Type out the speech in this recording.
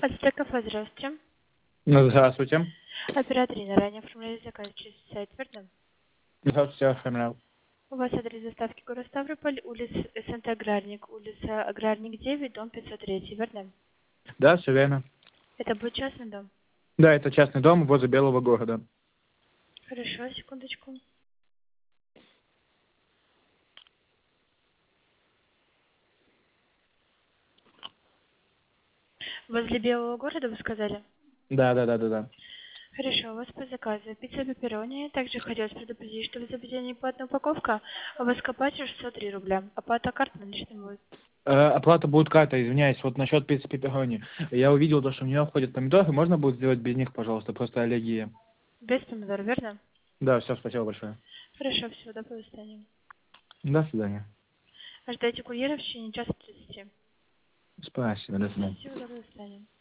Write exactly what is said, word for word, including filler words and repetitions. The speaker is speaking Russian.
Ацтека, здравствуйте. Ну, здравствуйте. Оператор Инна, ранее оформляли заказ через сайт, верно? Здравствуйте, я оформлял. У вас адрес доставки город Ставрополь, улица СНТ Аграрник, улица Аграрник девять, дом пятьсот три, верно? Да, все верно. Это будет частный дом? Да, это частный дом возле Белого города. Хорошо, секундочку. Возле Белого города вы сказали? Да, да, да, да, да. Хорошо, у вас по заказу пицца пепперони. Также хотелось предупредить, что в заведении платная упаковка, а у вас копатель шестьсот три рубля. Оплата карт наличным будет. Э, оплата будет карта, извиняюсь, вот насчет пиццы пепперони. Я увидел то, что в нее входят помидоры, можно будет сделать без них, пожалуйста, просто аллергия. Без помидор, верно? Да, все, спасибо большое. Хорошо, всего доброго, до свидания. До свидания. Ожидайте курьера в течение часа тридцати. Спасибо, до свидания. Всего доброго, до свидания.